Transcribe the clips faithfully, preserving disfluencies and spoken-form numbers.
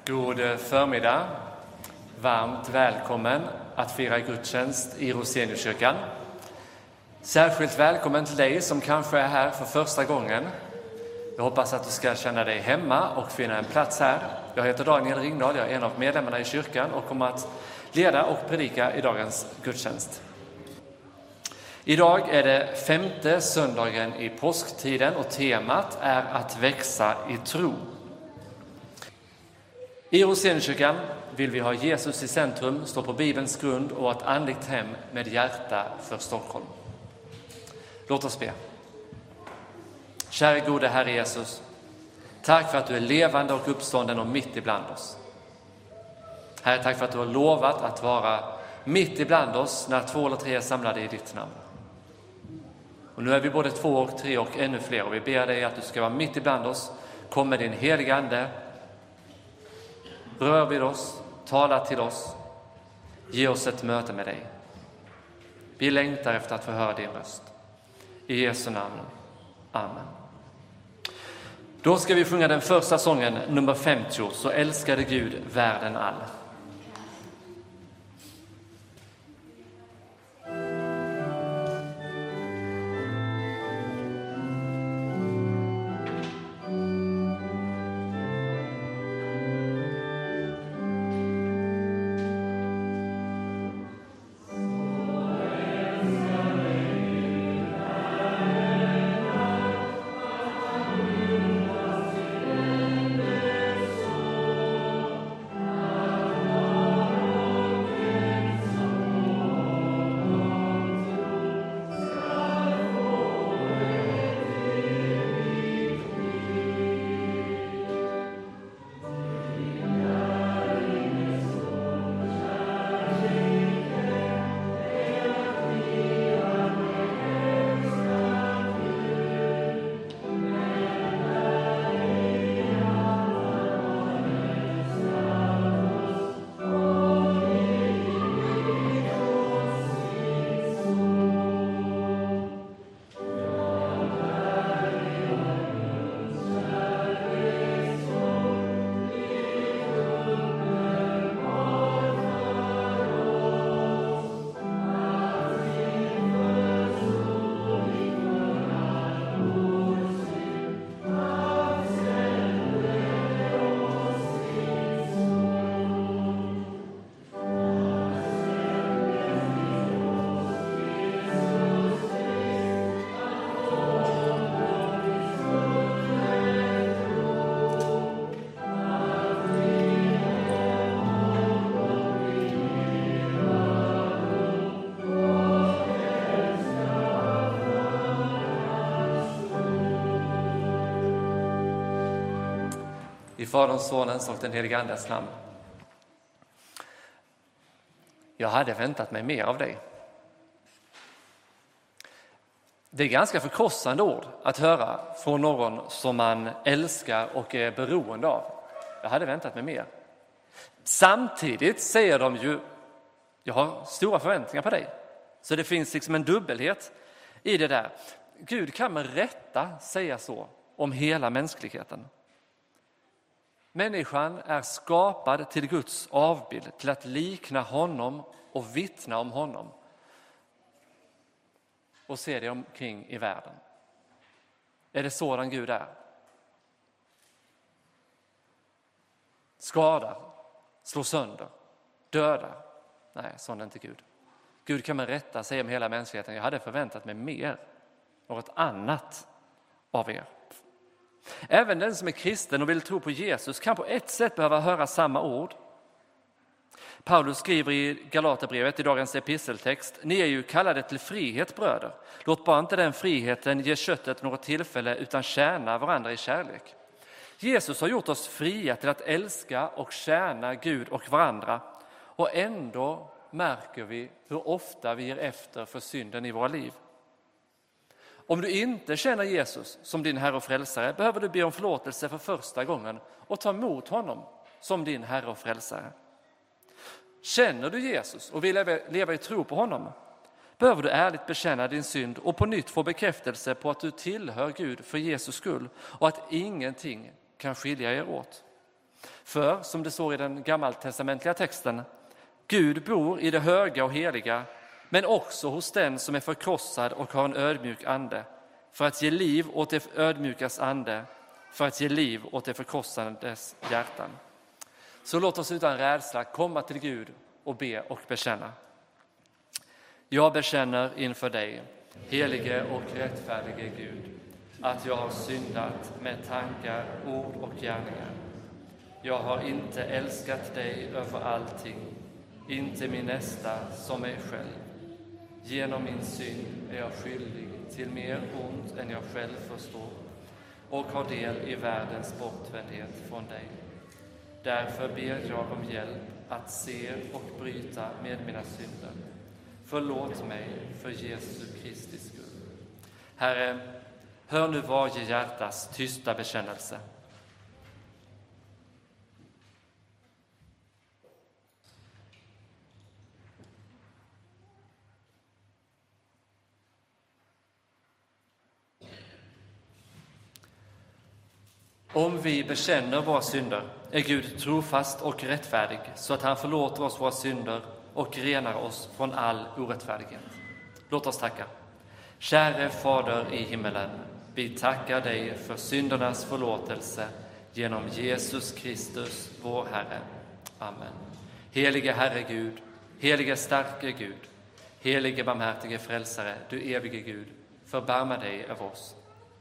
God förmiddag. Varmt välkommen att fira gudstjänst i Roseniuskyrkan. Särskilt välkommen till dig som kanske är här för första gången. Jag hoppas att du ska känna dig hemma och finna en plats här. Jag heter Daniel Ringdahl, jag är en av medlemmarna i kyrkan och kommer att leda och predika i dagens gudstjänst. Idag är det femte söndagen i påsktiden och temat är att växa i tro. I Roseniuskyrkan vill vi ha Jesus i centrum, stå på Bibelns grund och ett andligt hem med hjärta för Stockholm. Låt oss be. Kära gode Herre Jesus, tack för att du är levande och uppstånden och mitt ibland oss. Herre, tack för att du har lovat att vara mitt ibland oss när två eller tre är samlade i ditt namn. Och nu är vi både två och tre och ännu fler och vi ber dig att du ska vara mitt ibland oss. Kom med din heliga ande. Rör vid oss, tala till oss, ge oss ett möte med dig. Vi längtar efter att få höra din röst. I Jesu namn. Amen. Då ska vi sjunga den första sången, nummer femtio, Så älskade Gud världen all. I Faderns, Sonens och den helige Andes namn. Jag hade väntat mig mer av dig. Det är ganska förkrossande ord att höra från någon som man älskar och är beroende av. Jag hade väntat mig mer. Samtidigt säger de ju, jag har stora förväntningar på dig. Så det finns liksom en dubbelhet i det där. Gud kan med rätta säga så om hela mänskligheten. Människan är skapad till Guds avbild, till att likna honom och vittna om honom. Och se det omkring i världen. Är det sådan Gud är? Skadar, slår sönder, dödar. Nej, sån är inte Gud. Gud kan med rätta säga om hela mänskligheten, jag hade förväntat mig mer, något annat av er. Även den som är kristen och vill tro på Jesus kan på ett sätt behöva höra samma ord. Paulus skriver i Galaterbrevet i dagens episteltext: Ni är ju kallade till frihet, bröder. Låt bara inte den friheten ge köttet något tillfälle utan tjäna varandra i kärlek. Jesus har gjort oss fria till att älska och tjäna Gud och varandra. Och ändå märker vi hur ofta vi ger efter för synden i våra liv. Om du inte känner Jesus som din Herre och frälsare behöver du be om förlåtelse för första gången och ta emot honom som din Herre och frälsare. Känner du Jesus och vill leva i tro på honom behöver du ärligt bekänna din synd och på nytt få bekräftelse på att du tillhör Gud för Jesus skull och att ingenting kan skilja er åt. För, som det står i den gammaltestamentliga texten, Gud bor i det höga och heliga, men också hos den som är förkrossad och har en ödmjuk ande, för att ge liv åt det ödmjukas ande, för att ge liv åt det förkrossandes hjärtan. Så låt oss utan rädsla komma till Gud och be och bekänna. Jag bekänner inför dig, helige och rättfärdige Gud, att jag har syndat med tankar, ord och gärningar. Jag har inte älskat dig över allting, inte min nästa som mig själv. Genom min synd är jag skyldig till mer ont än jag själv förstår och har del i världens bortvändhet från dig. Därför ber jag om hjälp att se och bryta med mina synder. Förlåt mig för Jesu Kristi skull. Herre, hör nu varje hjärtas tysta bekännelse. Om vi bekänner våra synder är Gud trofast och rättfärdig, så att han förlåter oss våra synder och renar oss från all orättfärdighet. Låt oss tacka. Käre Fader i himmelen, vi tackar dig för syndernas förlåtelse genom Jesus Kristus, vår Herre. Amen. Helige Herre Gud, helige starke Gud, helige barmhärtige frälsare, du evige Gud, förbarma dig över oss.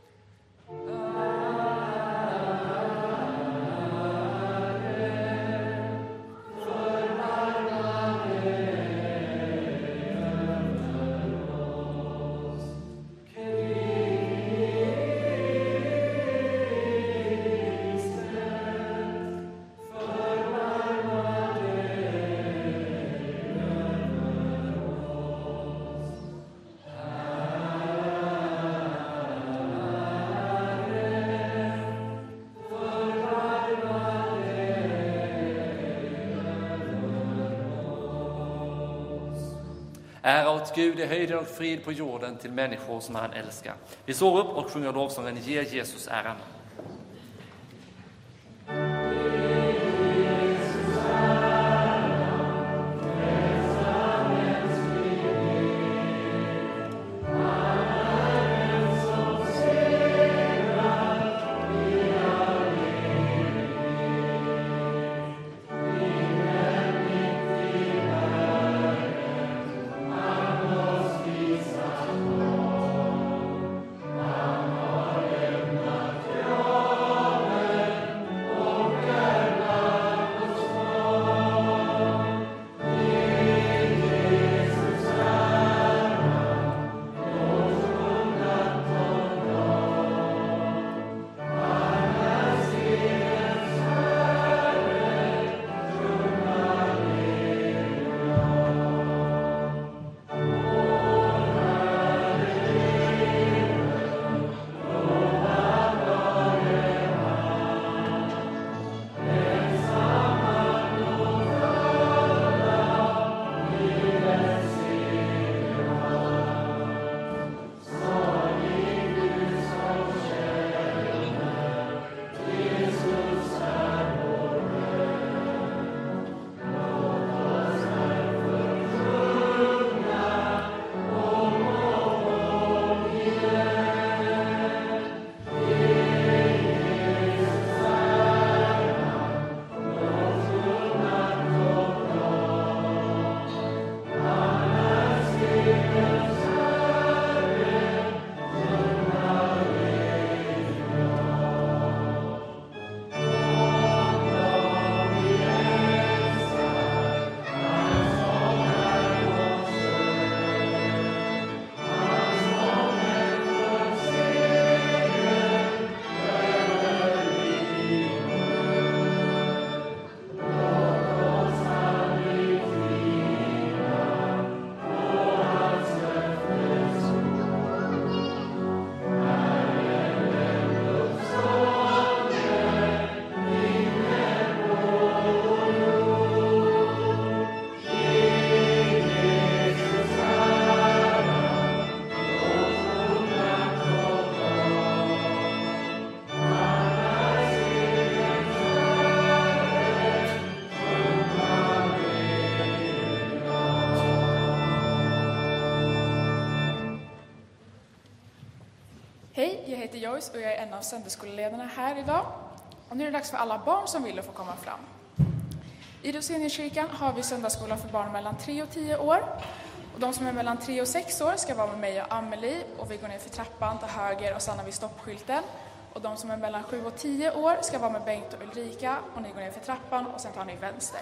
Ära åt Gud i höjden och frid på jorden till människor som han älskar. Vi står upp och sjunger lovsången Ge Jesus äran. Ja. Hej, jag heter Joyce och jag är en av söndagsskolleledarna här idag. Och nu är det dags för alla barn som vill att få komma fram. I Roseniuskyrkan har vi söndagsskola för barn mellan tre och tio år. Och de som är mellan tre och sex år ska vara med mig och Amelie, och vi går ner för trappan till höger och stannar vid stoppskylten. Och de som är mellan sju och tio år ska vara med Bengt och Ulrika, och ni går ner för trappan och sen tar ni vänster.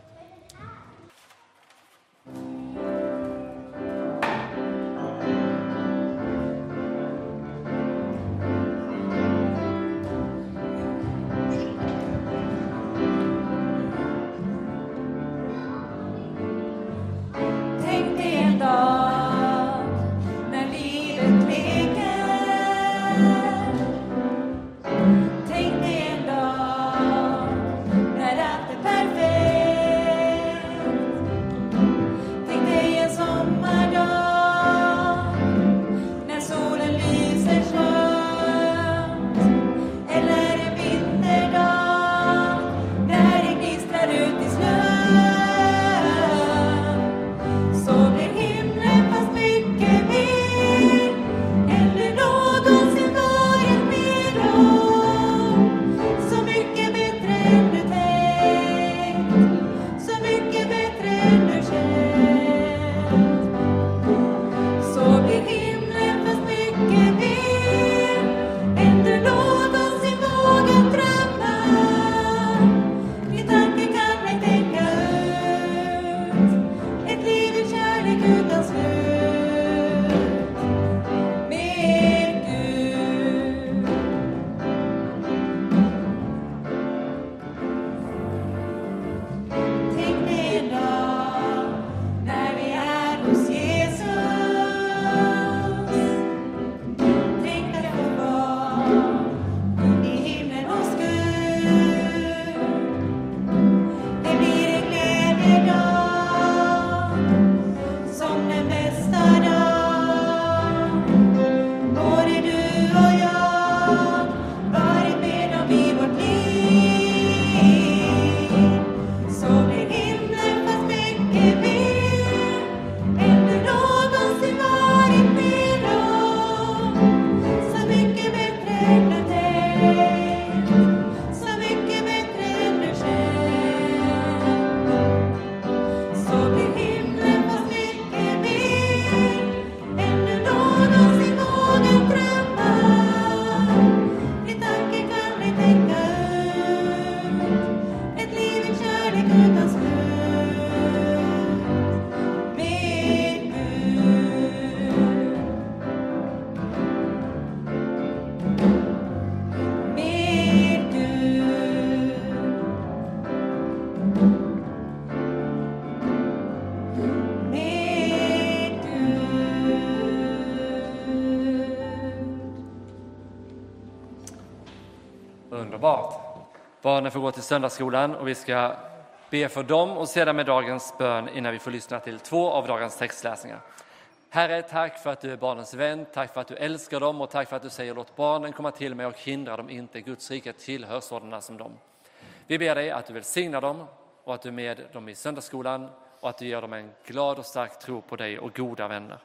Underbart. Barnen får gå till söndagsskolan och vi ska be för dem och sedan med dagens bön innan vi får lyssna till två av dagens textläsningar. Herre, tack för att du är barnens vän, tack för att du älskar dem och tack för att du säger låt barnen komma till mig och hindra dem inte. Guds rike tillhör sådana som dem. Vi ber dig att du välsignar dem och att du är med dem i söndagsskolan och att du ger dem en glad och stark tro på dig och goda vänner.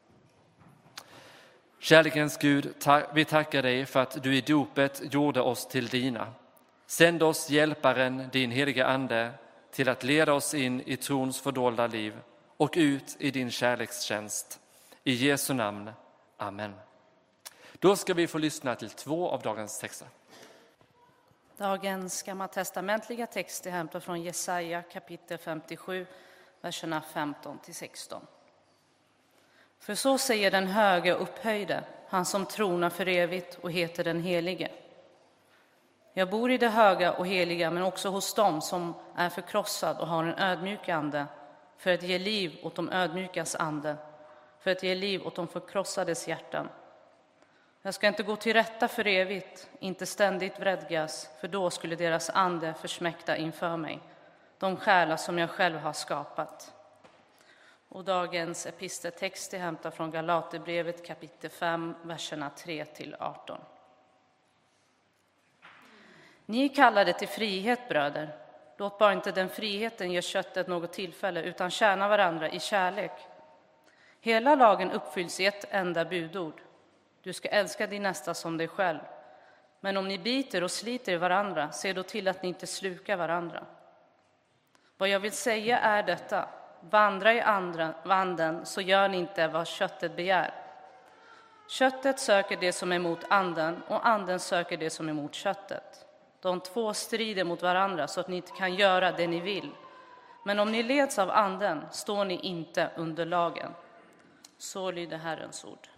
Kärlekens Gud, vi tackar dig för att du i dopet gjorde oss till dina. Sänd oss hjälparen, din heliga ande, till att leda oss in i trons fördolda liv och ut i din kärlekstjänst. I Jesu namn. Amen. Då ska vi få lyssna till två av dagens texter. Dagens gammaltestamentliga text är hämtad från Jesaja kapitel femtiosju, verserna femton till sexton. För så säger den höge upphöjde, han som tronar för evigt och heter den helige. Jag bor i det höga och heliga, men också hos dem som är förkrossad och har en ödmjuk ande, för att ge liv åt de ödmjukas ande, för att ge liv åt de förkrossades hjärtan. Jag ska inte gå till rätta för evigt, inte ständigt vredgas, för då skulle deras ande försmäkta inför mig, de själar som jag själv har skapat. Och dagens episteltext är hämtad från Galaterbrevet kapitel fem, verserna tre till arton. Ni är kallade till frihet, bröder. Låt bara inte den friheten ge köttet något tillfälle, utan tjäna varandra i kärlek. Hela lagen uppfylls i ett enda budord. Du ska älska din nästa som dig själv. Men om ni biter och sliter i varandra, se då till att ni inte slukar varandra. Vad jag vill säga är detta: vandra i andra, anden, så gör ni inte vad köttet begär. Köttet söker det som är emot anden, och anden söker det som är emot köttet. De två strider mot varandra så att ni inte kan göra det ni vill. Men om ni leds av anden står ni inte under lagen. Så lyder Herrens ord.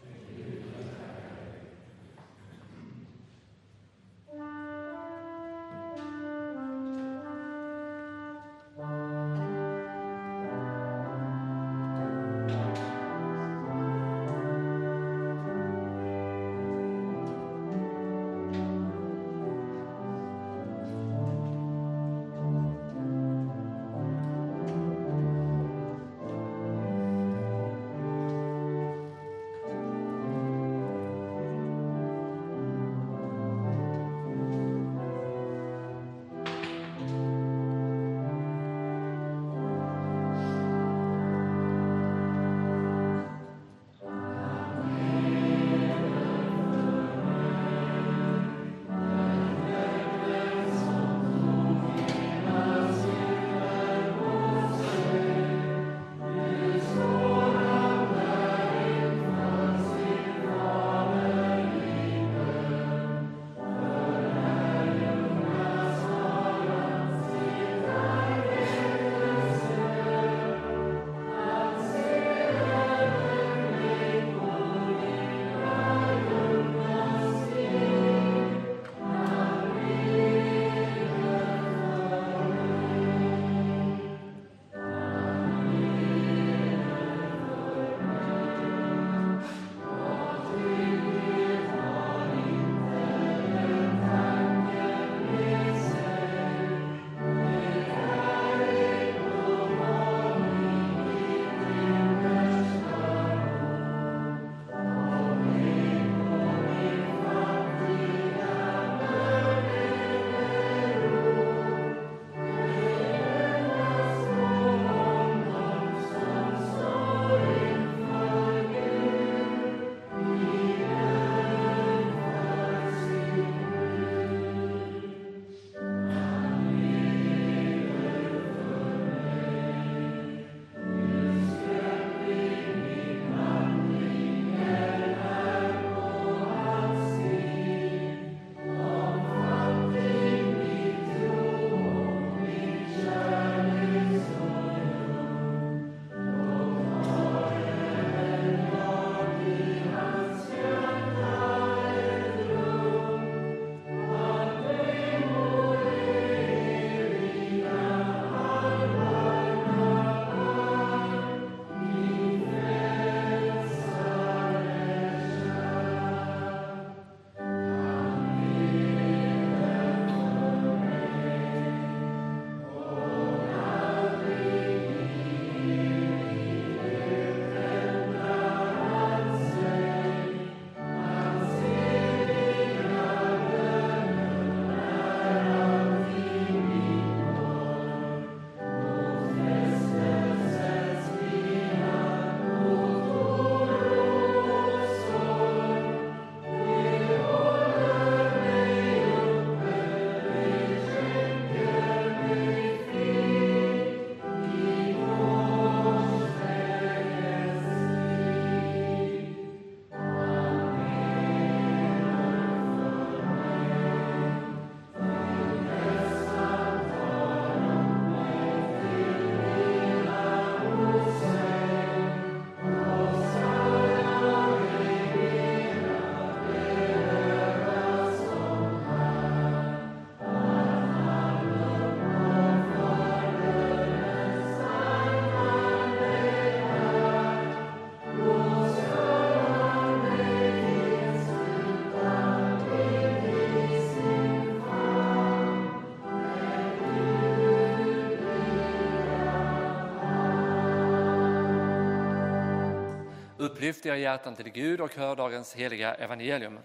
Upplyft era hjärtan till Gud och hör dagens heliga evangelium.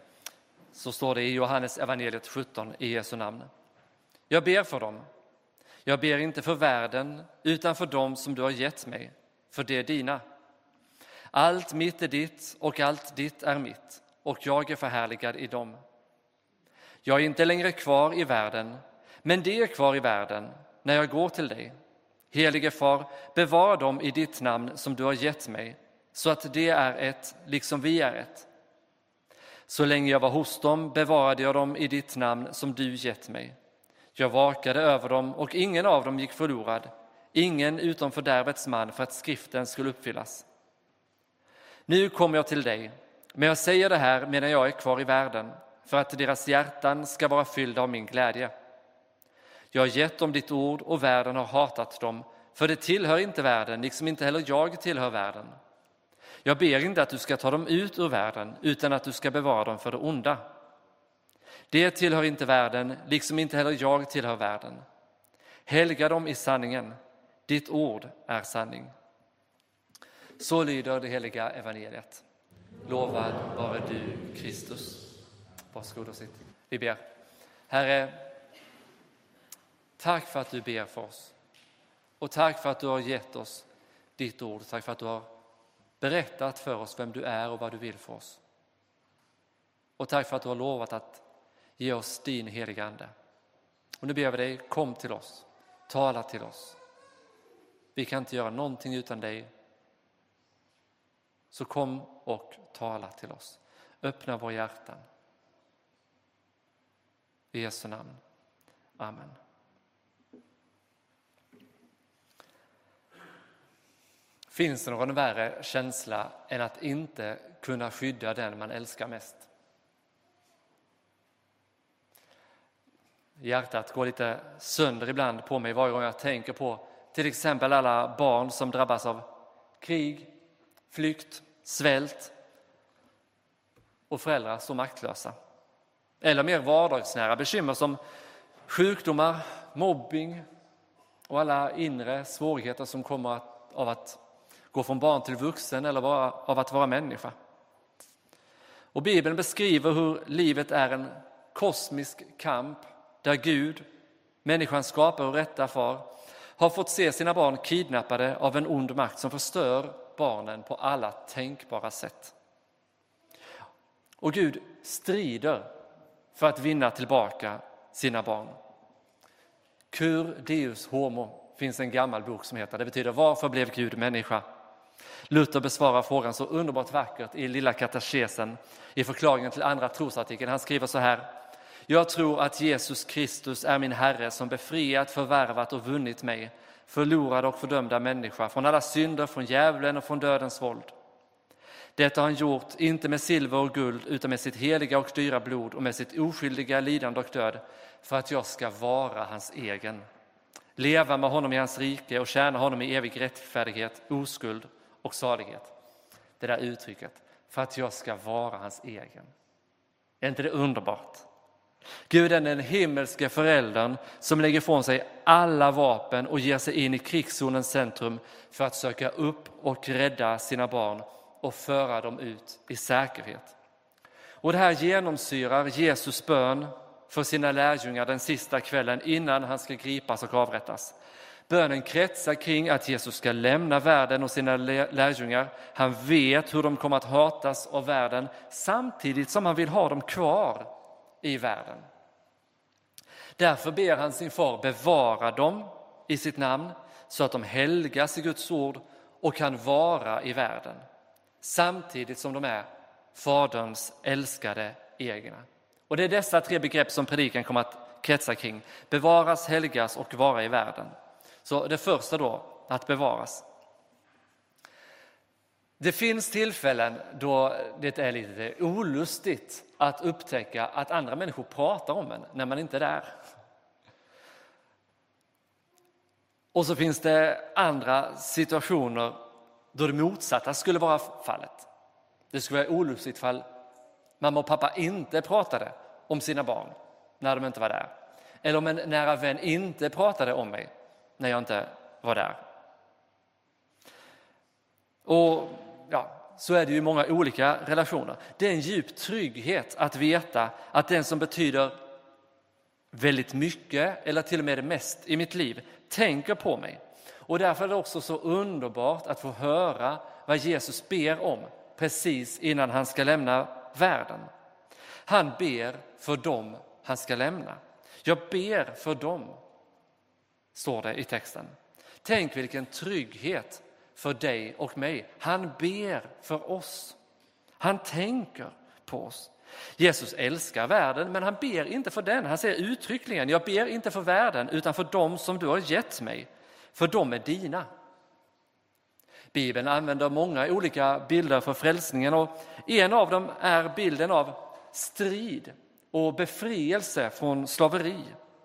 Så står det i Johannes evangeliet sjutton i Jesu namn. Jag ber för dem. Jag ber inte för världen utan för dem som du har gett mig, för det är dina. Allt mitt är ditt och allt ditt är mitt. och jag är förhärligad i dem. Jag är inte längre kvar i världen, men det är kvar i världen när jag går till dig. Helige far, bevara dem i ditt namn som du har gett mig, så att det är ett, liksom vi är ett. Så länge jag var hos dem bevarade jag dem i ditt namn som du gett mig. Jag vakade över dem och ingen av dem gick förlorad, ingen utom fördärvets man, för att skriften skulle uppfyllas. Nu kommer jag till dig, men jag säger det här medan jag är kvar i världen, för att deras hjärtan ska vara fyllda av min glädje. Jag har gett dem ditt ord och världen har hatat dem, för det tillhör inte världen, liksom inte heller jag tillhör världen. Jag ber inte att du ska ta dem ut ur världen, utan att du ska bevara dem för det onda. Det tillhör inte världen, liksom inte heller jag tillhör världen. Helga dem i sanningen, ditt ord är sanning. Så lyder det heliga evangeliet. Lovad vare du, Kristus. Varsågod och sitt. Vi ber. Herre, tack för att du ber för oss. Och tack för att du har gett oss ditt ord. Tack för att du har berättat för oss vem du är och vad du vill för oss. Och tack för att du har lovat att ge oss din heliga ande. Och nu ber vi dig, kom till oss. Tala till oss. Vi kan inte göra någonting utan dig. Så kom och tala till oss. Öppna våra hjärtan. I Jesu namn. Amen. Finns det någon värre känsla än att inte kunna skydda den man älskar mest? Hjärtat går lite sönder ibland på mig varje gång jag tänker på till exempel alla barn som drabbas av krig, flykt, svält och föräldrar så maktlösa. Eller mer vardagsnära bekymmer som sjukdomar, mobbing och alla inre svårigheter som kommer av att gå från barn till vuxen eller av att vara människa. Och Bibeln beskriver hur livet är en kosmisk kamp där Gud, människans skapare och rätta far, har fått se sina barn kidnappade av en ond makt som förstör barnen på alla tänkbara sätt. Och Gud strider för att vinna tillbaka sina barn. Cur Deus homo finns en gammal bok som heter. Det betyder varför blev Gud människa? Luther besvarar frågan så underbart vackert i lilla katekesen i förklaringen till andra trosartikeln. Han skriver så här: jag tror att Jesus Kristus är min Herre som befriat, förvärvat och vunnit mig, förlorad och fördömda människa, från alla synder, från djävulen och från dödens våld. Detta har han gjort, inte med silver och guld, utan med sitt heliga och dyra blod och med sitt oskyldiga lidande och död, för att jag ska vara hans egen. Leva med honom i hans rike och tjäna honom i evig rättfärdighet, oskuld och salighet. Det där uttrycket, för att jag ska vara hans egen. Är inte det underbart? Gud är den himmelska föräldern som lägger från sig alla vapen och ger sig in i krigszonens centrum för att söka upp och rädda sina barn och föra dem ut i säkerhet. Och det här genomsyrar Jesus bön för sina lärjungar den sista kvällen innan han ska gripas och avrättas. Bönen kretsar kring att Jesus ska lämna världen och sina lärjungar. Han vet hur de kommer att hatas av världen samtidigt som han vill ha dem kvar i världen. Därför ber han sin far bevara dem i sitt namn så att de helgas i Guds ord och kan vara i världen. Samtidigt som de är faderns älskade egna. Och det är dessa tre begrepp som predikan kommer att kretsa kring. Bevaras, helgas och vara i världen. Så det första då, att bevaras. Det finns tillfällen då det är lite olustigt att upptäcka att andra människor pratar om en när man inte är där. Och så finns det andra situationer då det motsatta skulle vara fallet. Det skulle vara olustigt fall mamma och pappa inte pratade om sina barn när de inte var där. Eller om en nära vän inte pratade om mig när jag inte var där. Och ja, så är det ju i många olika relationer. Det är en djup trygghet att veta att den som betyder väldigt mycket eller till och med det mest i mitt liv tänker på mig. Och därför är det också så underbart att få höra vad Jesus ber om precis innan han ska lämna världen. Han ber för dem han ska lämna. Jag ber för dem, står det i texten. Tänk vilken trygghet för dig och mig. Han ber för oss. Han tänker på oss. Jesus älskar världen, men han ber inte för den. Han säger uttryckligen, jag ber inte för världen utan för dem som du har gett mig. För de är dina. Bibeln använder många olika bilder för frälsningen och en av dem är bilden av strid och befrielse från slaveri.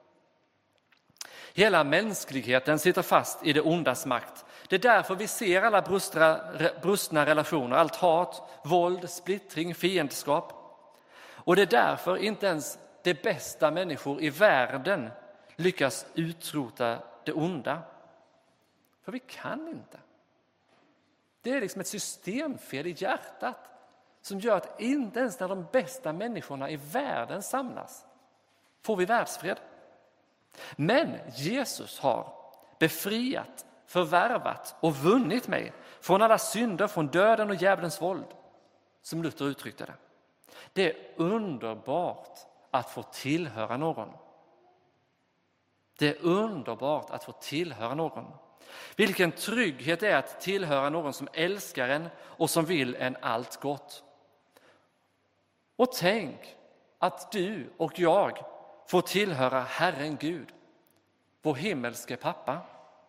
Hela mänskligheten sitter fast i det ondas makt. Det är därför vi ser alla brustna, brustna relationer, allt hat, våld, splittring, fiendskap. Och det är därför inte ens de bästa människor i världen lyckas utrota det onda. För vi kan inte. Det är liksom ett systemfel i hjärtat som gör att inte ens när de bästa människorna i världen samlas får vi världsfred. Men Jesus har befriat, förvärvat och vunnit mig från alla synder, från döden och djävulens våld, som Luther uttryckte det. Det är underbart att få tillhöra någon. Det är underbart att få tillhöra någon. Vilken trygghet det är att tillhöra någon som älskar en och som vill en allt gott. Och tänk att du och jag får tillhöra Herren Gud, vår himmelske pappa.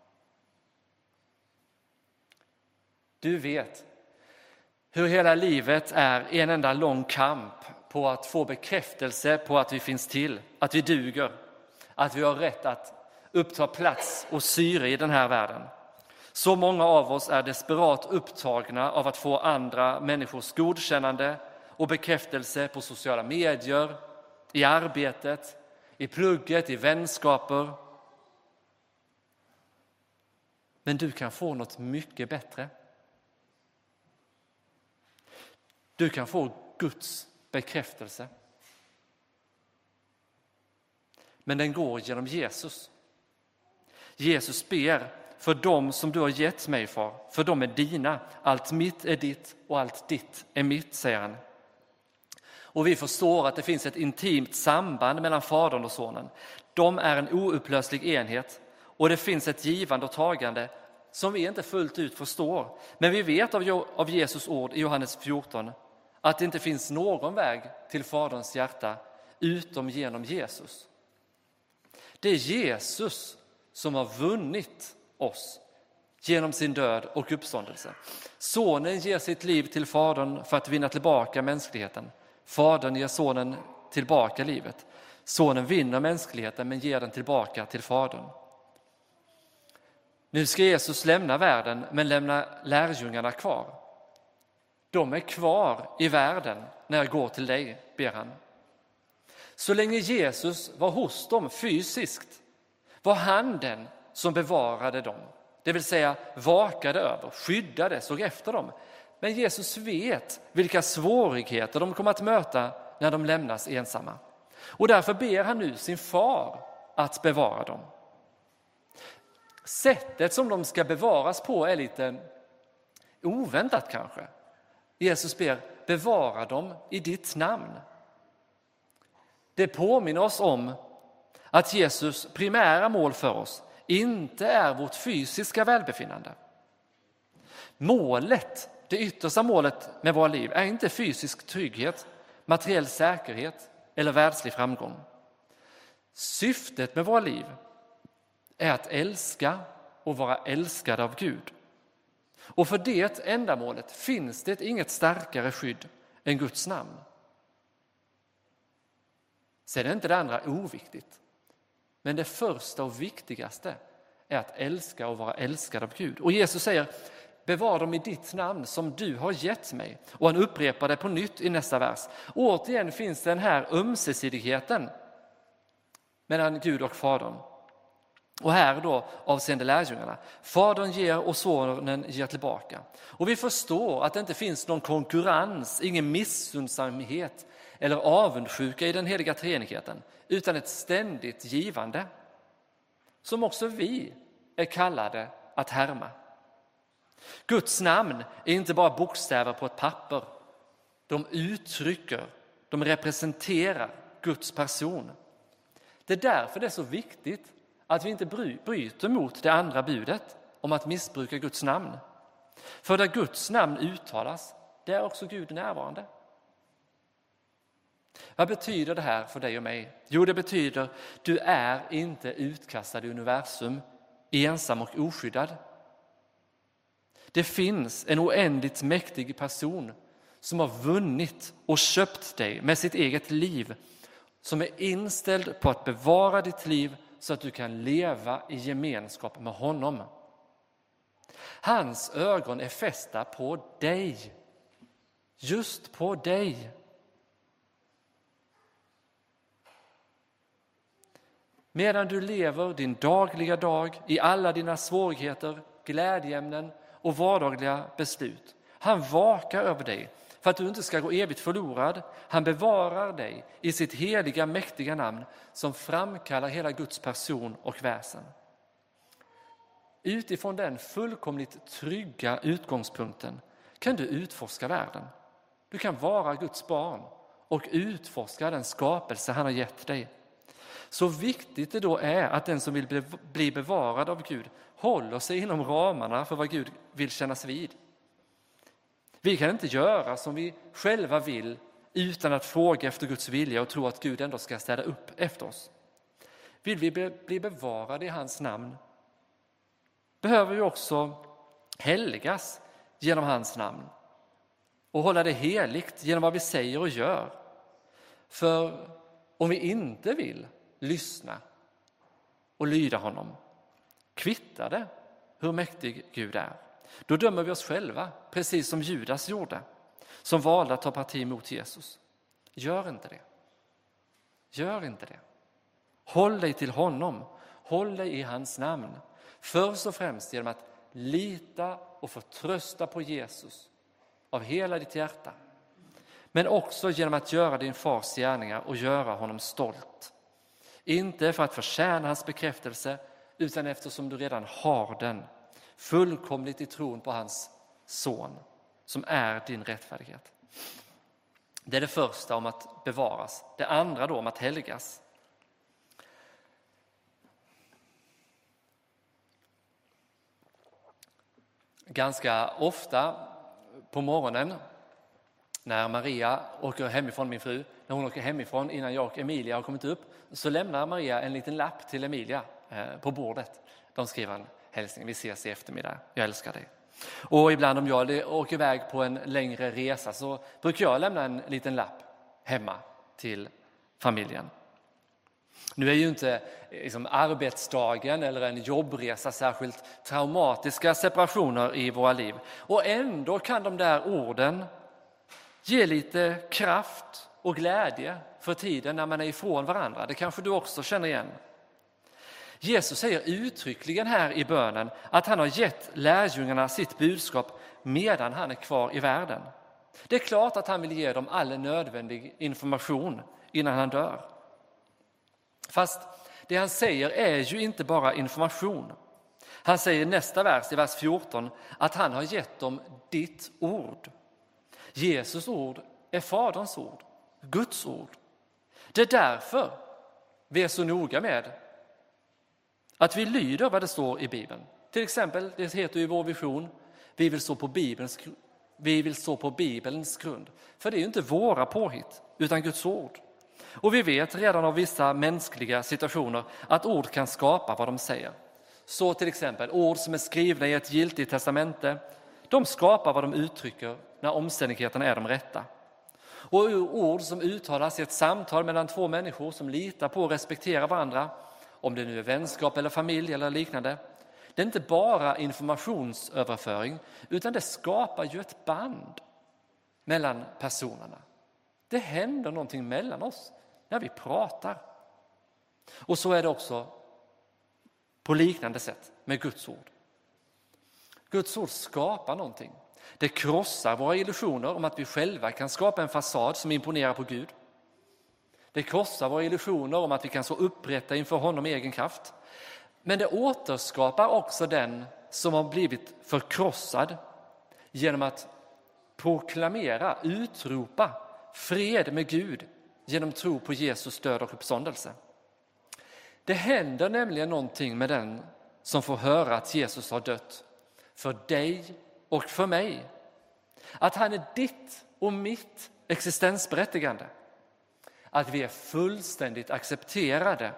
Du vet hur hela livet är en enda lång kamp på att få bekräftelse på att vi finns till, att vi duger, att vi har rätt att uppta plats och syre i den här världen. Så många av oss är desperat upptagna av att få andra människors godkännande och bekräftelse på sociala medier, i arbetet, i plugget, i vänskaper. Men du kan få något mycket bättre. Du kan få Guds bekräftelse. Men den går genom Jesus. Jesus ber för dem som du har gett mig, far, för de är dina. Allt mitt är ditt och allt ditt är mitt, säger han. Och vi förstår att det finns ett intimt samband mellan fadern och sonen. De är en oupplöslig enhet och det finns ett givande och tagande som vi inte fullt ut förstår. Men vi vet av Jesus ord i Johannes fjorton att det inte finns någon väg till faderns hjärta utom genom Jesus. Det är Jesus som har vunnit oss genom sin död och uppståndelse. Sonen ger sitt liv till fadern för att vinna tillbaka mänskligheten. Fadern ger sonen tillbaka livet. Sonen vinner mänskligheten men ger den tillbaka till fadern. Nu ska Jesus lämna världen men lämna lärjungarna kvar. De är kvar i världen när jag går till dig, ber han. Så länge Jesus var hos dem fysiskt var han den som bevarade dem. Det vill säga vakade över, skyddade, såg efter dem. Men Jesus vet vilka svårigheter de kommer att möta när de lämnas ensamma. Och därför ber han nu sin far att bevara dem. Sättet som de ska bevaras på är lite oväntat kanske. Jesus ber, bevara dem i ditt namn. Det påminner oss om att Jesus primära mål för oss inte är vårt fysiska välbefinnande. Målet, det yttersta målet med våra liv är inte fysisk trygghet, materiell säkerhet eller världslig framgång. Syftet med våra liv är att älska och vara älskad av Gud. Och för det ändamålet finns det inget starkare skydd än Guds namn. Sen är inte det andra oviktigt. Men det första och viktigaste är att älska och vara älskad av Gud. Och Jesus säger, bevara dem i ditt namn som du har gett mig. Och han upprepar det på nytt i nästa vers. Och återigen finns den här ömsesidigheten mellan Gud och Fadern. Och här då avseende lärjungarna. Fadern ger och sonen ger tillbaka. Och vi förstår att det inte finns någon konkurrens, ingen missundsamhet eller avundsjuka i den heliga treenigheten, utan ett ständigt givande som också vi är kallade att härma. Guds namn är inte bara bokstäver på ett papper De uttrycker, de representerar Guds person. Det är därför det är så viktigt att vi inte bryter mot det andra budet om att missbruka Guds namn. För där Guds namn uttalas, det är också Gud närvarande. Vad betyder det här för dig och mig? Jo, det betyder du är inte utkastad i universum, ensam och oskyddad. Det finns en oändligt mäktig person som har vunnit och köpt dig med sitt eget liv, som är inställd på att bevara ditt liv så att du kan leva i gemenskap med honom. Hans ögon är fästa på dig, just på dig. Medan du lever din dagliga dag i alla dina svårigheter, glädjeämnen och vardagliga beslut. Han vakar över dig för att du inte ska gå evigt förlorad. Han bevarar dig i sitt heliga, mäktiga namn som framkallar hela Guds person och väsen. Utifrån den fullkomligt trygga utgångspunkten kan du utforska världen. Du kan vara Guds barn och utforska den skapelse han har gett dig. Så viktigt det då är att den som vill bli bevarad av Gud håller sig inom ramarna för vad Gud vill kännas vid. Vi kan inte göra som vi själva vill utan att fråga efter Guds vilja och tro att Gud ändå ska städa upp efter oss. Vill vi bli bevarade i hans namn behöver vi också helgas genom hans namn och hålla det heligt genom vad vi säger och gör. För om vi inte vill lyssna och lyda honom, kvittar det hur mäktig Gud är. Då dömer vi oss själva, precis som Judas gjorde, som valde att ta parti mot Jesus. Gör inte det. Gör inte det. Håll dig till honom. Håll dig i hans namn. Först och främst genom att lita och förtrösta på Jesus av hela ditt hjärta. Men också genom att göra din fars gärningar och göra honom stolt. Inte för att förtjäna hans bekräftelse, utan eftersom du redan har den. Fullkomligt i tron på hans son, som är din rättfärdighet. Det är det första om att bevaras. Det andra då om att helgas. Ganska ofta på morgonen när Maria åker hemifrån, min fru, när hon åker hemifrån innan jag och Emilia har kommit upp, så lämnar Maria en liten lapp till Emilia på bordet. De skriver en hälsning: vi ses i eftermiddag, jag älskar dig. Och ibland om jag åker iväg på en längre resa så brukar jag lämna en liten lapp hemma till familjen. Nu är ju inte liksom, arbetsdagen eller en jobbresa särskilt traumatiska separationer i våra liv. Och ändå kan de där orden ge lite kraft och glädje för tiden när man är ifrån varandra. Det kanske du också känner igen. Jesus säger uttryckligen här i bönen att han har gett lärjungarna sitt budskap medan han är kvar i världen. Det är klart att han vill ge dem all nödvändig information innan han dör. Fast det han säger är ju inte bara information. Han säger i nästa vers, i vers fjorton, att han har gett dem ditt ord. Jesus ord är Faderns ord, Guds ord. Det är därför vi är så noga med att vi lyder vad det står i Bibeln. Till exempel, det heter i vår vision, vi vill stå på Bibelns, vi vill stå på Bibelns grund. För det är ju inte våra påhitt, utan Guds ord. Och vi vet redan av vissa mänskliga situationer att ord kan skapa vad de säger. Så till exempel, ord som är skrivna i ett giltigt testamente, de skapar vad de uttrycker när omständigheterna är de rätta. Och ord som uttalas i ett samtal mellan två människor som litar på och respekterar varandra, om det nu är vänskap eller familj eller liknande, det är inte bara informationsöverföring, utan det skapar ju ett band mellan personerna. Det händer någonting mellan oss när vi pratar. Och så är det också på liknande sätt med Guds ord. Guds ord skapar någonting. Det krossar våra illusioner om att vi själva kan skapa en fasad som imponerar på Gud. Det krossar våra illusioner om att vi kan så upprätta inför honom i egen kraft. Men det återskapar också den som har blivit förkrossad genom att proklamera, utropa fred med Gud genom tro på Jesus död och uppståndelse. Det händer nämligen någonting med den som får höra att Jesus har dött för dig och för mig. Att han är ditt och mitt existensberättigande. Att vi är fullständigt accepterade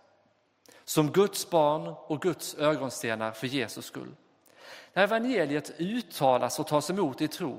som Guds barn och Guds ögonstenar för Jesus skull. När evangeliet uttalas och tas emot i tro,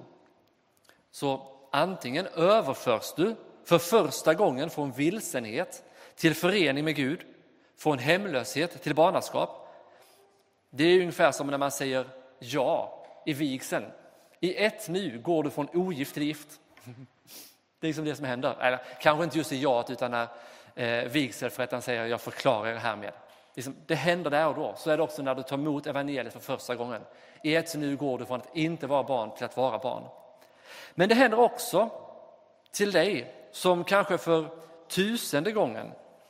så antingen överförs du för första gången från vilsenhet till förening med Gud, från hemlöshet till barnaskap. Det är ungefär som när man säger ja i vigseln. I ett nu går du från ogift till gift. Det är liksom det som händer. Eller kanske inte just i ja, utan när eh, vigselförrättaren säger jag förklarar er härmed. Liksom, det händer där och då. Så är det också när du tar emot evangeliet för första gången. I ett nu går du från att inte vara barn till att vara barn. Men det händer också till dig som kanske för tusende gången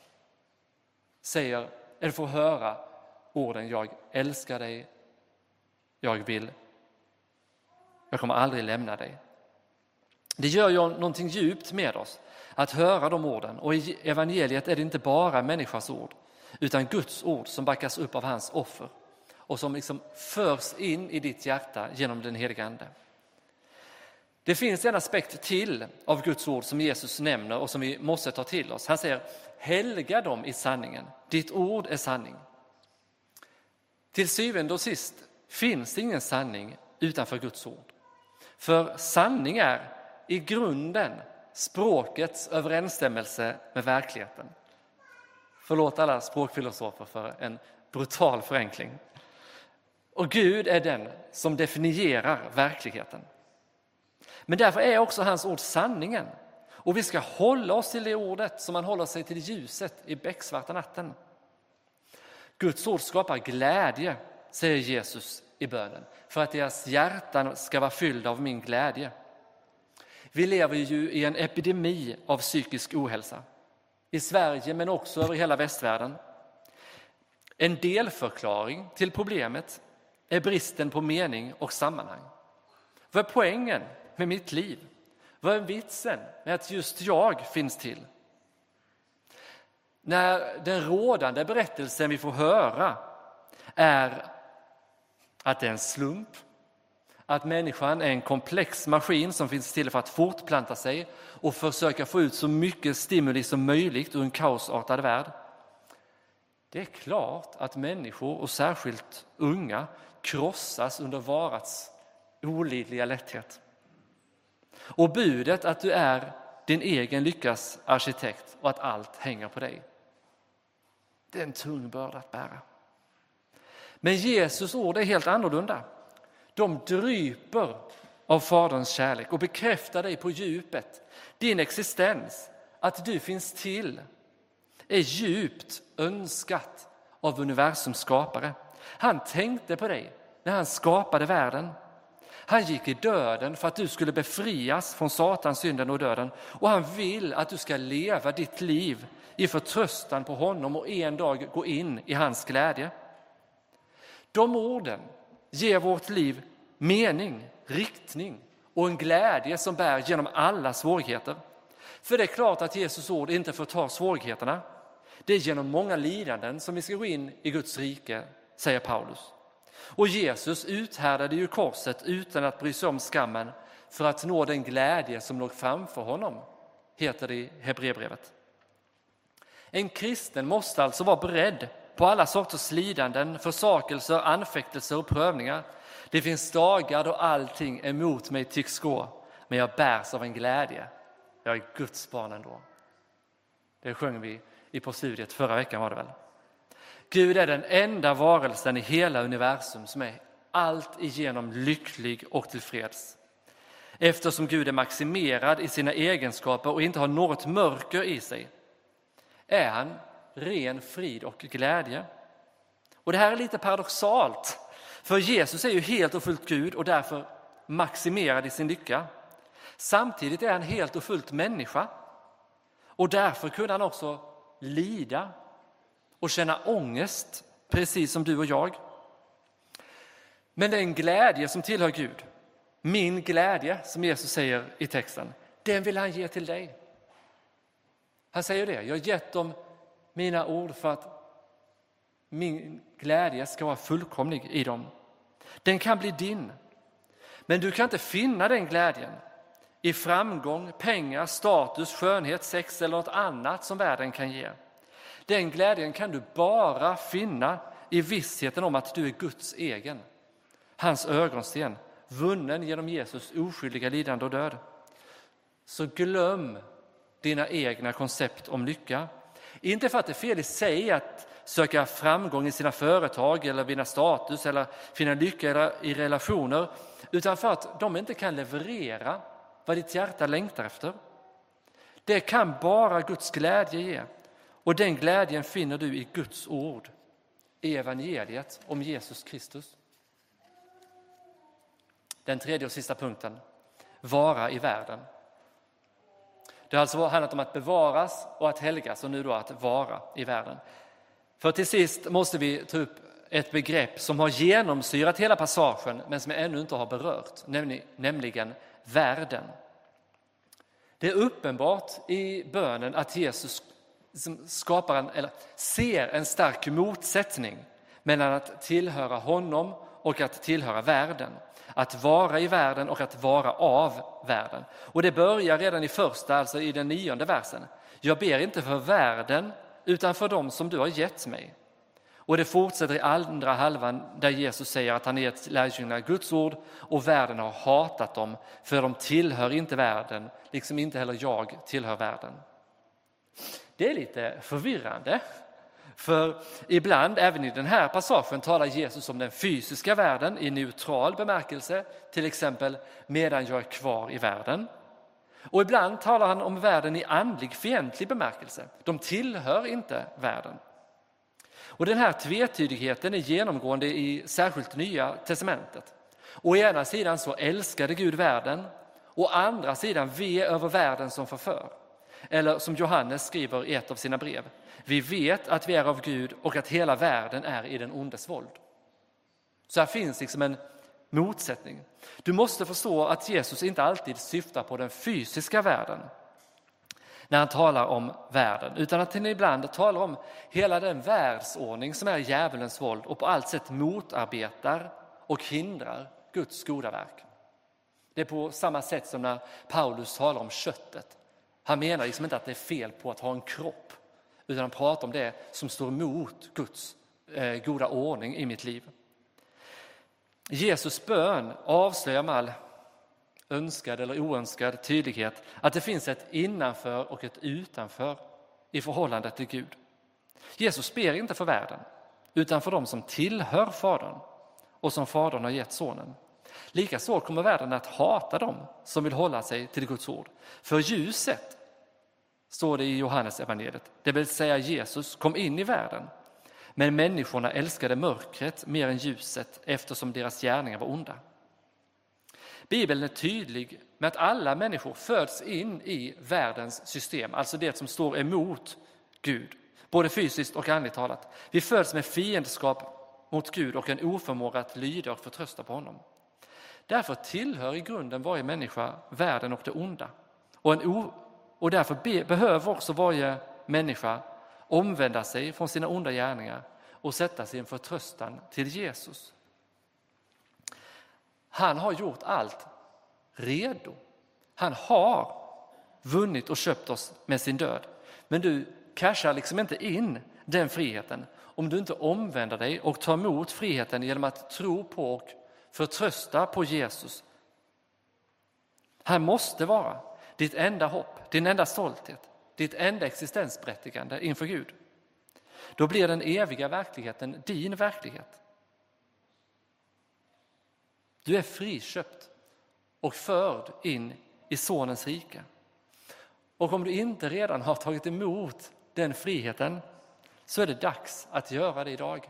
säger, eller får höra orden jag älskar dig, jag vill, jag kommer aldrig lämna dig. Det gör ju någonting djupt med oss att höra de orden. Och i evangeliet är det inte bara människans ord, utan Guds ord som backas upp av hans offer och som liksom förs in i ditt hjärta genom den helige Ande. Det finns en aspekt till av Guds ord som Jesus nämner och som vi måste ta till oss. Han säger, helga dem i sanningen. Ditt ord är sanning. Till syvende och sist finns det ingen sanning utanför Guds ord. För sanning är i grunden språkets överensstämmelse med verkligheten. Förlåt alla språkfilosofer för en brutal förenkling. Och Gud är den som definierar verkligheten. Men därför är också hans ord sanningen. Och vi ska hålla oss till det ordet som man håller sig till ljuset i becksvarta natten. Guds ord skapar glädje, säger Jesus i bönen, för att deras hjärtan ska vara fyllda av min glädje. Vi lever ju i en epidemi av psykisk ohälsa. I Sverige men också över hela västvärlden. En delförklaring till problemet är bristen på mening och sammanhang. Vad är poängen med mitt liv? Vad är vitsen med att just jag finns till? När den rådande berättelsen vi får höra är att det är en slump, att människan är en komplex maskin som finns till för att fortplanta sig och försöka få ut så mycket stimuli som möjligt ur en kaosartad värld. Det är klart att människor, och särskilt unga, krossas under varats olidliga lätthet. Och budet att du är din egen lyckas arkitekt och att allt hänger på dig. Det är en tung börda att bära. Men Jesus ord är helt annorlunda. De dryper av Faderns kärlek och bekräftar dig på djupet. Din existens, att du finns till, är djupt önskat av universums skapare. Han tänkte på dig när han skapade världen. Han gick i döden för att du skulle befrias från Satans, synden och döden. Och han vill att du ska leva ditt liv i förtröstan på honom och en dag gå in i hans glädje. De orden ger vårt liv mening, riktning och en glädje som bär genom alla svårigheter. För det är klart att Jesus ord inte förtar svårigheterna. Det är genom många lidanden som vi ska gå in i Guds rike, säger Paulus. Och Jesus uthärdade ju korset utan att bry sig om skammen för att nå den glädje som låg framför honom, heter det i Hebreerbrevet. En kristen måste alltså vara beredd på alla sorters lidanden, försakelser, anfäktelser och prövningar. Det finns dagar då allting emot mig tycks gå, men jag bärs av en glädje. Jag är Guds barn ändå. Det sjöng vi i på studiet förra veckan, var det väl. Gud är den enda varelsen i hela universum som är allt igenom lycklig och tillfreds. Eftersom Gud är maximerad i sina egenskaper och inte har något mörker i sig, är han ren frid och glädje. Och det här är lite paradoxalt, för Jesus är ju helt och fullt Gud och därför maximerad i sin lycka. Samtidigt är han helt och fullt människa och därför kunde han också lida och känna ångest, precis som du och jag. Men den glädje som tillhör Gud, Min glädje, som Jesus säger i texten, den vill han ge till dig. Han säger det, jag har gett dem mina ord för att min glädje ska vara fullkomlig i dem. Den kan bli din, men du kan inte finna den glädjen i framgång, pengar, status, skönhet, sex eller något annat som världen kan ge. Den glädjen kan du bara finna i vissheten om att du är Guds egen. Hans ögonsten, vunnen genom Jesus oskyldiga lidande och död. Så glöm dina egna koncept om lycka. Inte för att det är fel i sig att söka framgång i sina företag eller vinna status eller finna lycka i relationer, utan för att de inte kan leverera vad ditt hjärta längtar efter. Det kan bara Guds glädje ge, och den glädjen finner du i Guds ord, i evangeliet om Jesus Kristus. Den tredje och sista punkten, vara i världen. Det har alltså handlat om att bevaras och att helgas, och nu då att vara i världen. För till sist måste vi ta upp ett begrepp som har genomsyrat hela passagen men som jag ännu inte har berört, nämligen världen. Det är uppenbart i bönen att Jesus skapar en, eller ser en stark motsättning mellan att tillhöra honom och att tillhöra världen. Att vara i världen och att vara av världen. Och det börjar redan i första, alltså i den nionde versen. Jag ber inte för världen utan för dem som du har gett mig. Och det fortsätter i andra halvan där Jesus säger att han är gett lärjungarna Guds ord och världen har hatat dem, för de tillhör inte världen, liksom inte heller jag tillhör världen. Det är lite förvirrande, för ibland, även i den här passagen, talar Jesus om den fysiska världen i neutral bemärkelse, till exempel medan jag är kvar i världen. Och ibland talar han om världen i andlig fientlig bemärkelse. De tillhör inte världen. Och den här tvetydigheten är genomgående i särskilt Nya testamentet. Å ena sidan så älskade Gud världen, å andra sidan ve över världen som förför. Eller som Johannes skriver i ett av sina brev. Vi vet att vi är av Gud och att hela världen är i den ondes våld. Så här finns liksom en motsättning. Du måste förstå att Jesus inte alltid syftar på den fysiska världen när han talar om världen, utan att han ibland talar om hela den världsordning som är djävulens våld och på allt sätt motarbetar och hindrar Guds goda verk. Det är på samma sätt som när Paulus talar om köttet. Han menar liksom inte att det är fel på att ha en kropp, utan han pratar om det som står emot Guds eh, goda ordning i mitt liv. Jesus bön avslöjar med all önskad eller oönskad tydlighet att det finns ett innanför och ett utanför i förhållande till Gud. Jesus ber inte för världen, utan för dem som tillhör Fadern och som Fadern har gett sonen. Likaså kommer världen att hata dem som vill hålla sig till Guds ord. För ljuset, står det i Johannes evangeliet, det vill säga Jesus, kom in i världen. Men människorna älskade mörkret mer än ljuset eftersom deras gärningar var onda. Bibeln är tydlig med att alla människor föds in i världens system, alltså det som står emot Gud, både fysiskt och andligt talat. Vi föds med fiendskap mot Gud och en oförmåga att lyda och förtrösta på honom. Därför tillhör i grunden varje människa världen och det onda. Och, en o, och därför be, behöver också varje människa omvända sig från sina onda gärningar och sätta sin förtröstan till Jesus. Han har gjort allt redo. Han har vunnit och köpt oss med sin död. Men du cashar liksom inte in den friheten om du inte omvänder dig och tar emot friheten genom att tro på och förtrösta på Jesus. Han måste vara ditt enda hopp, din enda stolthet, ditt enda existensberättigande inför Gud. Då blir den eviga verkligheten din verklighet. Du är friköpt och förd in i sonens rike. Och om du inte redan har tagit emot den friheten så är det dags att göra det idag.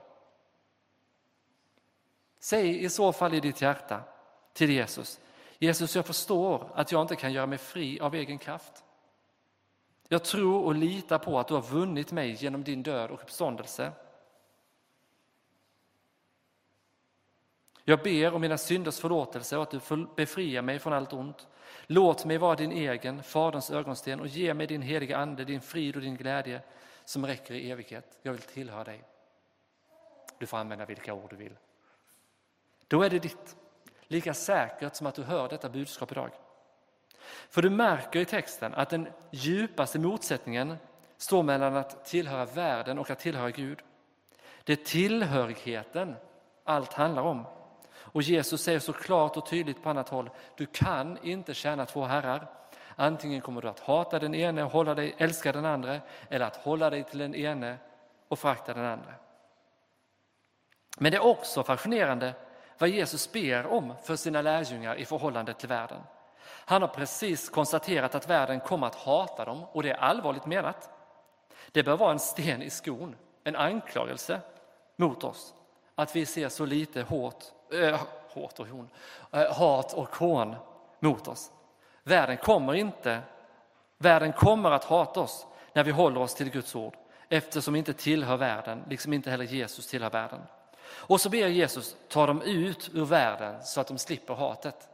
Säg i så fall i ditt hjärta till Jesus: Jesus, jag förstår att jag inte kan göra mig fri av egen kraft. Jag tror och litar på att du har vunnit mig genom din död och uppståndelse. Jag ber om mina synders förlåtelse och att du befriar mig från allt ont. Låt mig vara din egen, Faderns ögonsten, och ge mig din heliga ande, din frid och din glädje som räcker i evighet. Jag vill tillhöra dig. Du får använda vilka ord du vill. Då är det ditt. Lika säkert som att du hör detta budskap idag. För du märker i texten att den djupaste motsättningen står mellan att tillhöra världen och att tillhöra Gud. Det är tillhörigheten allt handlar om. Och Jesus säger så klart och tydligt på annat håll: du kan inte tjäna två herrar. Antingen kommer du att hata den ene och hålla dig, älska den andra, eller att hålla dig till den ene och förakta den andra. Men det är också fascinerande vad Jesus ber om för sina lärjungar i förhållande till världen. Han har precis konstaterat att världen kommer att hata dem, och det är allvarligt menat. Det bör vara en sten i skon, en anklagelse mot oss, att vi ser så lite hårt, äh, hårt och hon, äh, hat och hån mot oss. Världen kommer inte, världen kommer att hata oss när vi håller oss till Guds ord, eftersom vi inte tillhör världen, liksom inte heller Jesus tillhör världen. Och så ber Jesus ta dem ut ur världen så att de slipper hatet.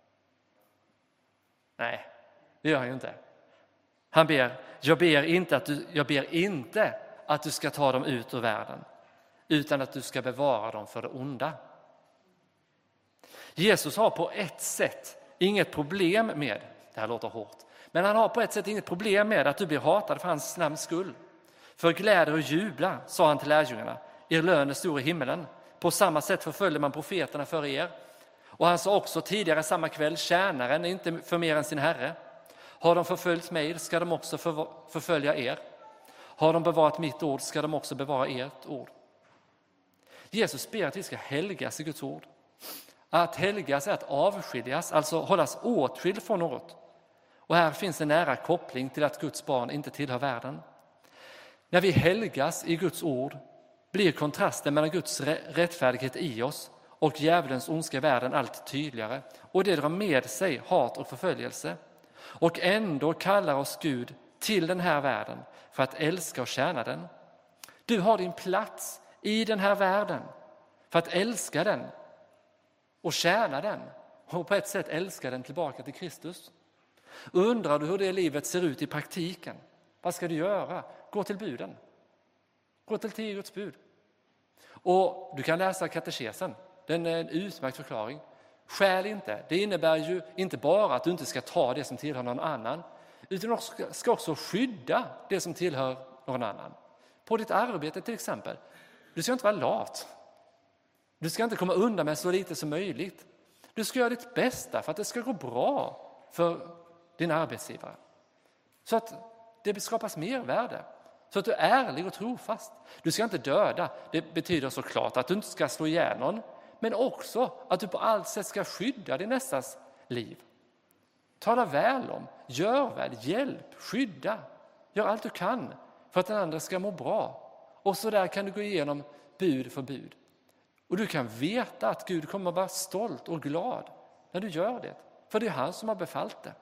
Nej, det gör han ju inte. Han ber, jag ber inte att du, jag ber inte att du ska ta dem ut ur världen, utan att du ska bevara dem för det onda. Jesus har på ett sätt inget problem med, det här låter hårt, men han har på ett sätt inget problem med att du blir hatad för hans namns skull. För glädje och jubla, sa han till lärjungarna, er lön är stor i himmelen. På samma sätt förföljer man profeterna för er. Och han sa också tidigare samma kväll, tjänaren är inte för mer än sin herre. Har de förföljt mig ska de också förfölja er. Har de bevarat mitt ord ska de också bevara ert ord. Jesus ber att vi ska helgas i Guds ord. Att helgas är att avskiljas, alltså hållas åtskild från något. Och här finns en nära koppling till att Guds barn inte tillhör världen. När vi helgas i Guds ord blir kontrasten mellan Guds rättfärdighet i oss och djävulens ondska i världen allt tydligare. Och det drar med sig hat och förföljelse. Och ändå kallar oss Gud till den här världen för att älska och tjäna den. Du har din plats i den här världen för att älska den och tjäna den. Och på ett sätt älska den tillbaka till Kristus. Undrar du hur det livet ser ut i praktiken? Vad ska du göra? Gå till buden. Gå till tio Guds bud. Och du kan läsa katekesen. Den är en utmärkt förklaring. Skäl inte. Det innebär ju inte bara att du inte ska ta det som tillhör någon annan, utan också ska också skydda det som tillhör någon annan. På ditt arbete till exempel. Du ska inte vara lat. Du ska inte komma undan med så lite som möjligt. Du ska göra ditt bästa för att det ska gå bra för din arbetsgivare. Så att det skapas mer värde. Så att du är ärlig och trofast. Du ska inte döda. Det betyder såklart att du inte ska slå ihjäl någon. Men också att du på allt sätt ska skydda din nästas liv. Tala väl om, gör väl, hjälp, skydda. Gör allt du kan för att den andra ska må bra. Och så där kan du gå igenom bud för bud. Och du kan veta att Gud kommer att vara stolt och glad när du gör det. För det är han som har befallt det.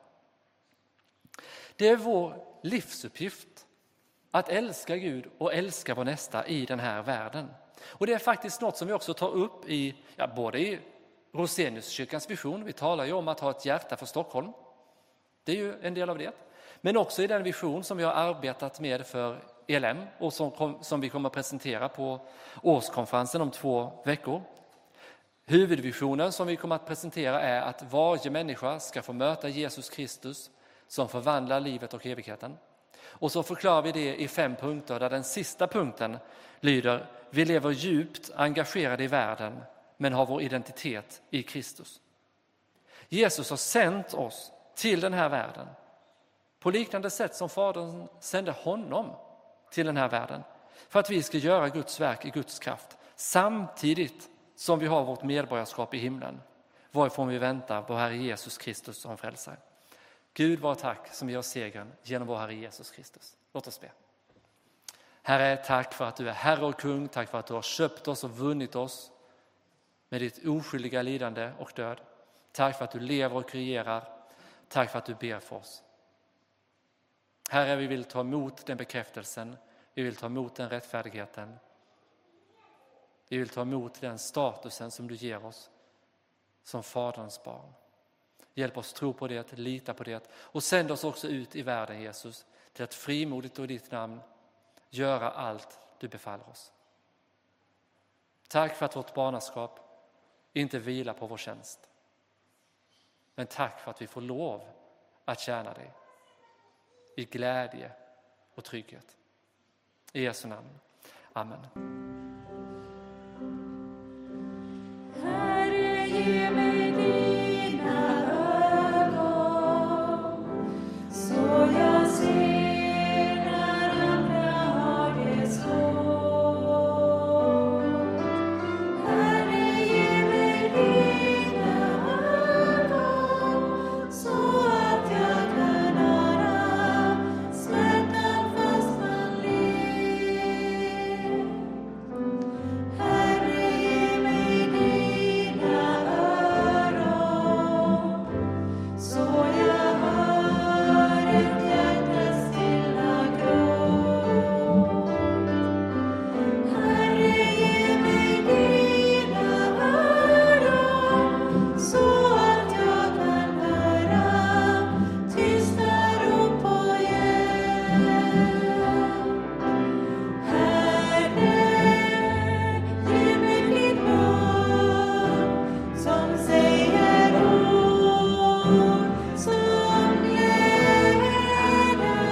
Det är vår livsuppgift att älska Gud och älska vår nästa i den här världen. Och det är faktiskt något som vi också tar upp i, ja, både i Roseniuskyrkans vision. Vi talar ju om att ha ett hjärta för Stockholm. Det är ju en del av det. Men också i den vision som vi har arbetat med för E L M och som, kom, som vi kommer att presentera på årskonferensen om två veckor. Huvudvisionen som vi kommer att presentera är att varje människa ska få möta Jesus Kristus som förvandlar livet och evigheten. Och så förklarar vi det i fem punkter, där den sista punkten lyder: vi lever djupt engagerade i världen men har vår identitet i Kristus. Jesus har sänt oss till den här världen på liknande sätt som Fadern sände honom till den här världen, för att vi ska göra Guds verk i Guds kraft samtidigt som vi har vårt medborgarskap i himlen, varifrån vi väntar på Herre Jesus Kristus som frälsare. Gud, var tack som ger oss segern genom vår Herre Jesus Kristus. Låt oss be. Herre, tack för att du är Herre och kung. Tack för att du har köpt oss och vunnit oss med ditt oskyldiga lidande och död. Tack för att du lever och regerar. Tack för att du ber för oss. Herre, vi vill ta emot den bekräftelsen. Vi vill ta emot den rättfärdigheten. Vi vill ta emot den statusen som du ger oss som Faderns barn. Hjälp oss tro på det, lita på det och sänd oss också ut i världen, Jesus, till att frimodigt och i ditt namn göra allt du befaller oss. Tack för att vårt barnaskap inte vilar på vår tjänst. Men tack för att vi får lov att tjäna dig i glädje och trygghet. I Jesu namn. Amen. Herre, ge mig dina ögon så jag ser när andra har det svårt. Herre, ge mig dina ögon så att jag kan höra smärtan fast man ler. Herre, ge mig dina öron så jag hör ett hjärtas stilla gråt. Herre, ge mig dina öron så att jag kan höra tysta rop på hjälp. Herre, ge mig din mun som säger ord som gläder,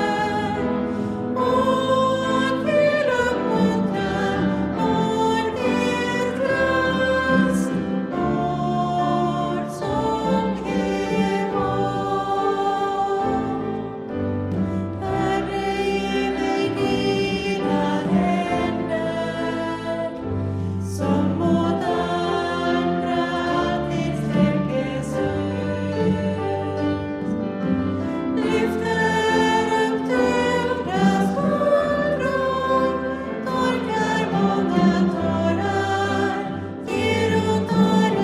ord till uppmuntran, ord till tröst, ord som ger hopp. Herre, ge mig dina händer som mot andra alltid sträckes ut. Lyfter upp tyngda skuldror, torkar många tårar, ger och tar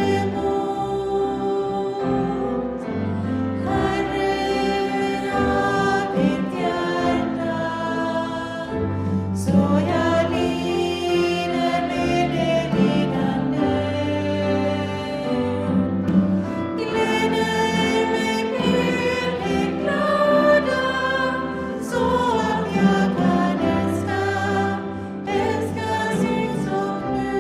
emot. Herre, rör ditt hjärta så jag lider med det lidande. Gläder mig med ditt glada så att jag kan älska, älska sig som nu.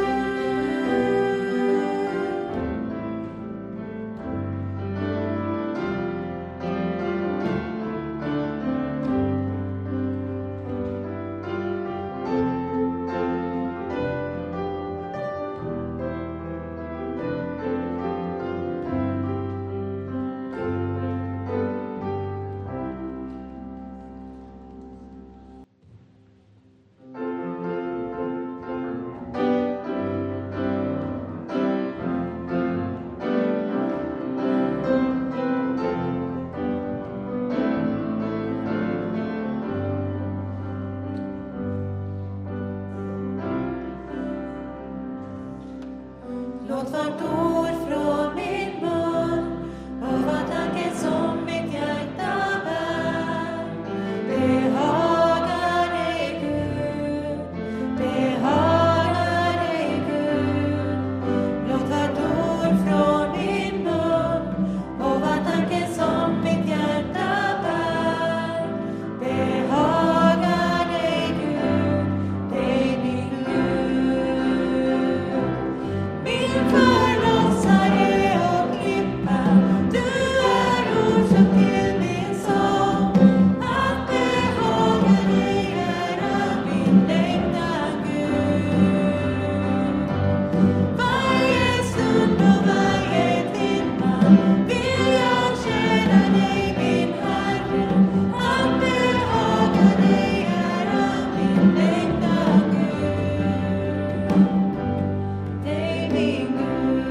Låt vart ord från min mun och var tanken som mitt hjärta bär behagar dig, Gud, behagar dig, Gud. Låt vart ord från min mun och var tanken som mitt hjärta bär behagar dig, Gud, dig min Gud. Min förlossare och klippa, du är orsak till min sång. Att behaga dig är min längtan, Gud. Varje stund och varje timma vill jag tjäna dig, min Herre. Att behaga dig är min längtan, Gud. Dig min Gud.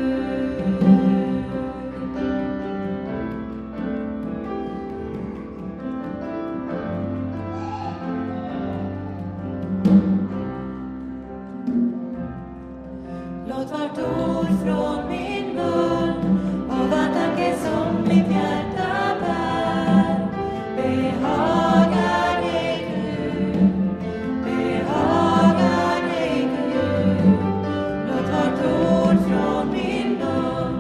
Låt vart ord från min mun och var tanke som mitt hjärta bär behagar dig, Gud, behagar dig, Gud. Låt vart ord från min mun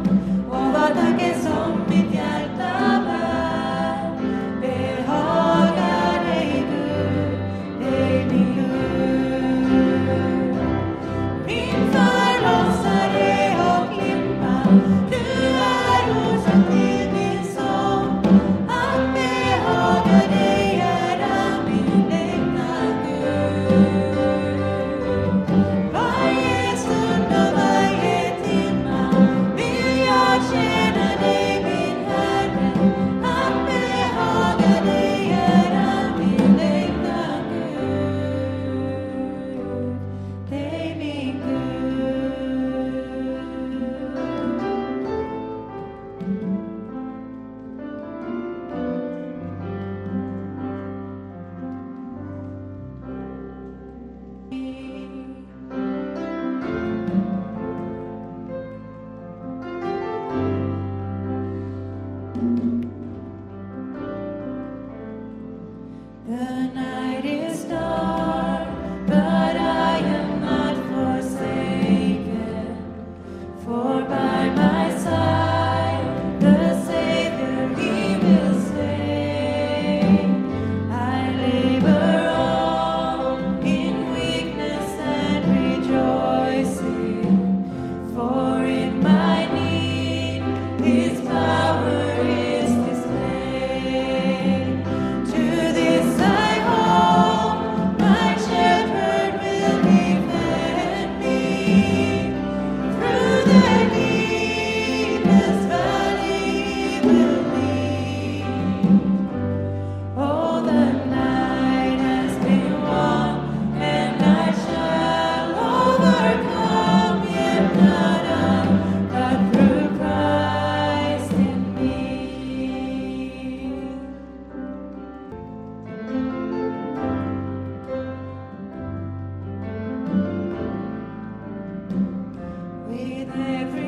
with every